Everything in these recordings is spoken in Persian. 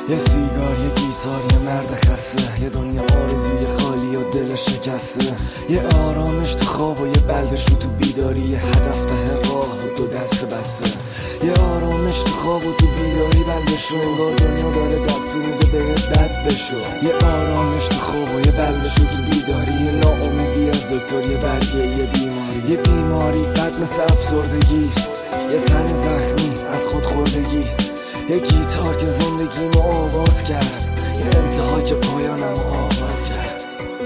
یه سیگار، یه گیتار، یه مرد خسته، یه دنیا آرزوی خالی و دل شکسته، یه آرامش تو خواب و یه بلبش رو تو بیداری، یه هدف ته راه و دو دست بسته. یه آرامش تو خواب و تو بیداری بلبش رو، انگار دنیا داره دستور میده بهت بد بشو. یه آرامش تو خواب و یه بلبش رو تو بیداری، یه ناامیدی از دکتر، یه برگه، یه بیماری بد مثل افسردگی، یه تن زخمی از خودخوردگی، یه گیتار که زندگیمو آواز کرد، یه انتها که پایانمو آواز کرد.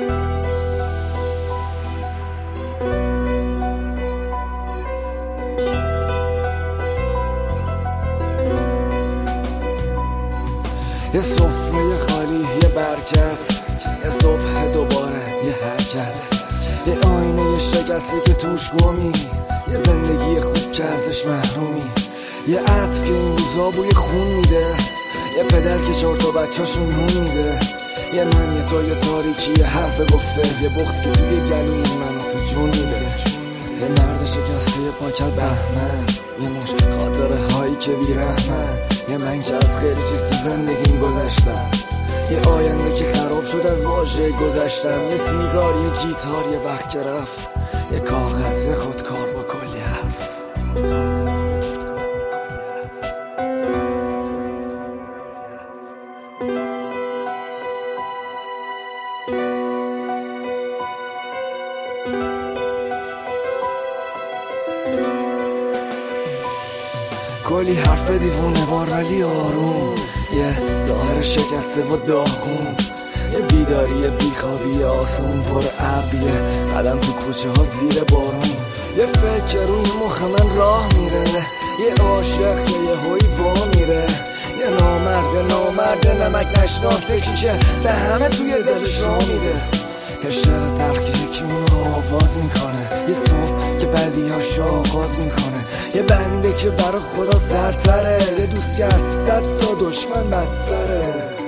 یه سفره خالی، یه برکت، یه صبح دوباره، یه حرکت، یه آینه شکسته که توش گمی، یه زندگی خوب که ازش محرومی، یه عطر که این روزا بوی خون میده، یه پدر که 4 تا بچه‌شون نون میده، یه من، یه تو، یه تاریکی، یه حرف گفته، یه بغض که توی گلوی من و تو جون میده، یه مرد شکسته، یه پاکت بهمن، یه مش خاطره هایی که بیرحمن، یه من که از خیلی چیز تو زندگیم گذشتم، یه آینده که خراب شد از واژه گذشتم، یه سیگار، یه گیتار، یه وقت که رفت، یه کاغذ، یه خودکار با کلی حرف. کلی حرف دیوونه وار ولی آروم، یه ظاهر شکسته و داغون، یه بیداری بیخوابی آسون پر ابر، یه قدم تو کوچه ها زیر بارون، یه فکر روی مخ من راه میره، یه عاشق که یه هوی وا میره، یه نامرد نمک نشناسه که به همه توی دلش را میده، یه شعر تلخی که اونو آواز میکنه، یه صبح که بدیاش آغاز میکنه، یه بنده که برا خدا سرتره، یه دوست که از 100 تا دشمن بدتره.